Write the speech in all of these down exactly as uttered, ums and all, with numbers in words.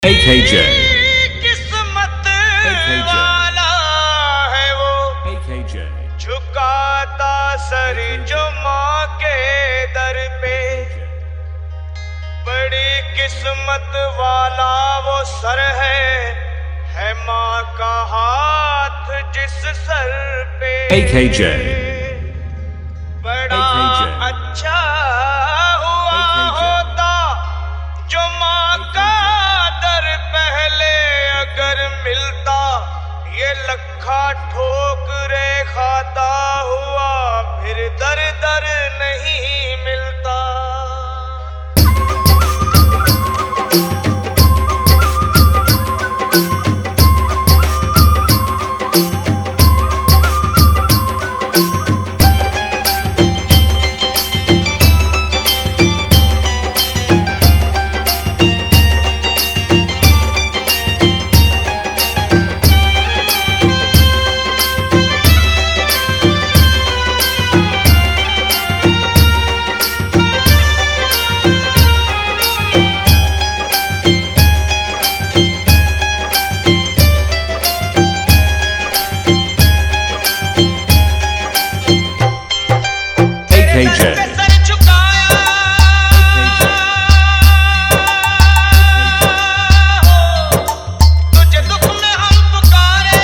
A K J किस्मत वाला है वो, A K J झुकाता सर जो माँ के दर पे। बड़ी किस्मत वाला वो सर है, है माँ का हाथ जिस सर पे। A K J बड़ा A K J अच्छा हुआ A K J होता जो माँ का दर पहले अगर मिलता, ये लखा ठोकरे खाता हुआ फिर दर दर नहीं मिलता। A K J सर झुकाया हो, तुझे दुख में हम पुकारे,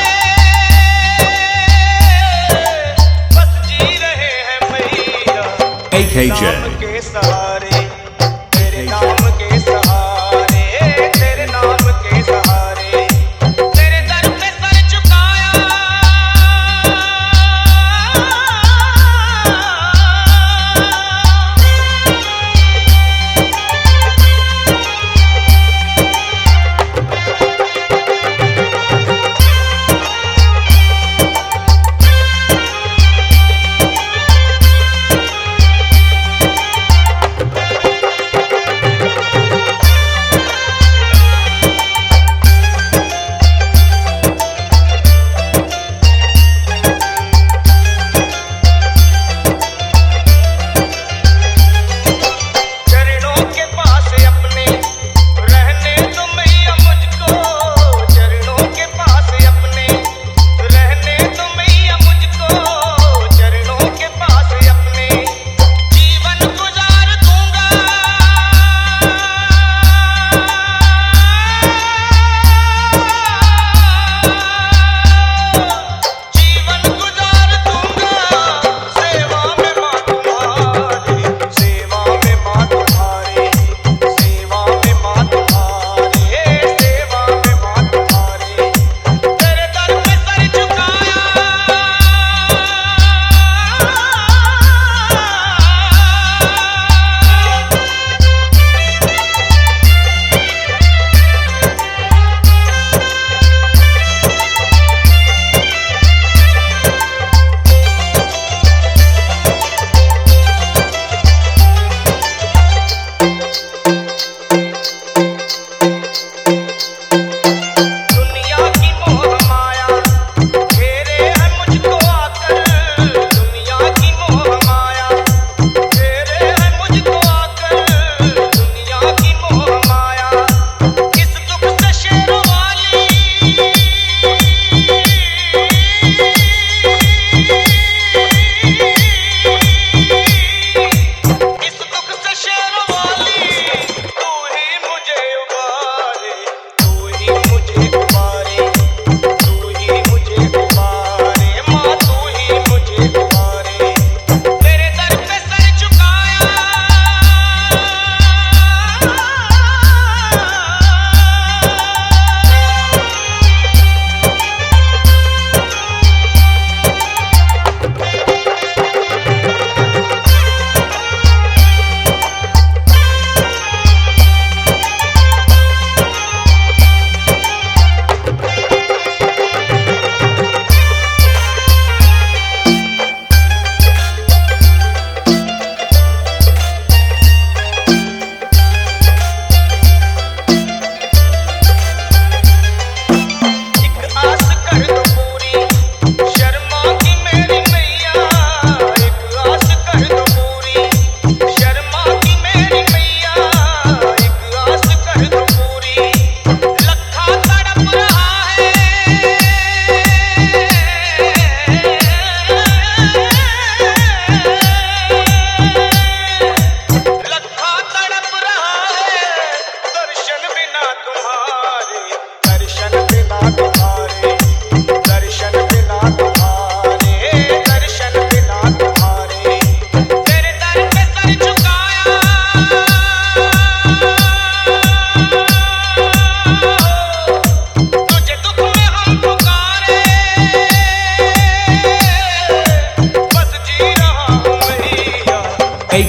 बस जी रहे हैं मैया A K J नाम के सहारे, तेरे नाम के सहारे, तेरे नाम के सहारे। तेरे दर पे सर झुकाया,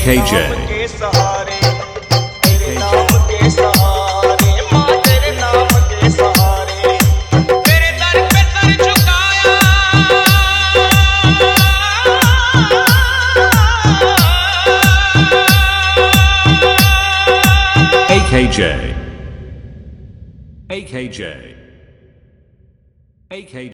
J. नाम के सहारे, तेरे नाम के सहारे, माँ तेरे नाम के सहारे, तेरे दर पे सर झुकाया। A K J. A K J. A K J.